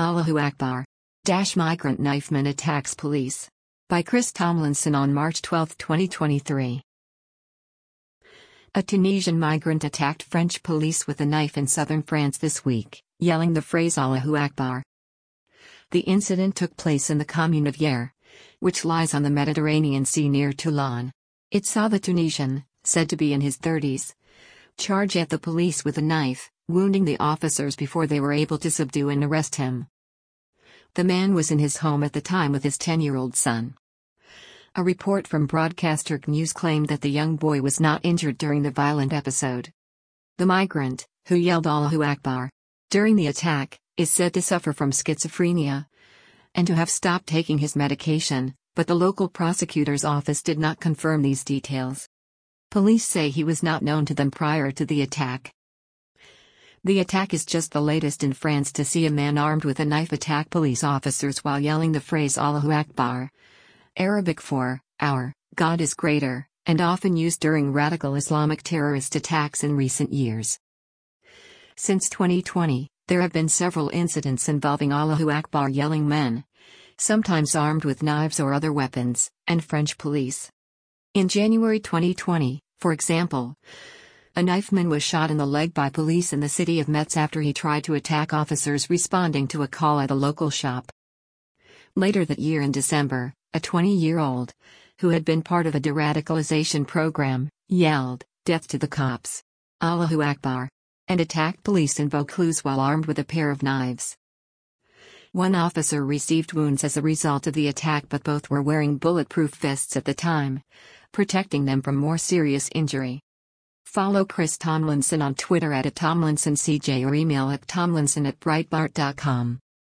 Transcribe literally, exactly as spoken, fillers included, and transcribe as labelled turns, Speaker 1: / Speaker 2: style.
Speaker 1: Allahu Akbar. Dash migrant knifeman attacks police. By Chris Tomlinson on March twelfth, twenty twenty-three. A Tunisian migrant attacked French police with a knife in southern France this week, yelling the phrase Allahu Akbar. The incident took place in the commune of Hyères, which lies on the Mediterranean Sea near Toulon. It saw the Tunisian, said to be in his thirties, charge at the police with a knife, wounding the officers before they were able to subdue and arrest him. The man was in his home at the time with his ten-year-old son. A report from broadcaster C News claimed that the young boy was not injured during the violent episode. The migrant, who yelled Allahu Akbar during the attack, is said to suffer from schizophrenia and to have stopped taking his medication, but the local prosecutor's office did not confirm these details. Police say he was not known to them prior to the attack. The attack is just the latest in France to see a man armed with a knife attack police officers while yelling the phrase Allahu Akbar, Arabic for "Our God is greater," and often used during radical Islamic terrorist attacks in recent years. Since twenty twenty, there have been several incidents involving Allahu Akbar yelling men, sometimes armed with knives or other weapons, and French police. In January twenty twenty, for example, a knifeman was shot in the leg by police in the city of Metz after he tried to attack officers responding to a call at a local shop. Later that year in December, a twenty-year-old, who had been part of a de-radicalization program, yelled, "Death to the cops! Allahu Akbar!" and attacked police in Vaucluse while armed with a pair of knives. One officer received wounds as a result of the attack, but both were wearing bulletproof vests at the time, protecting them from more serious injury. Follow Chris Tomlinson on Twitter at Tomlinson C J or email at tomlinson at breitbart dot com.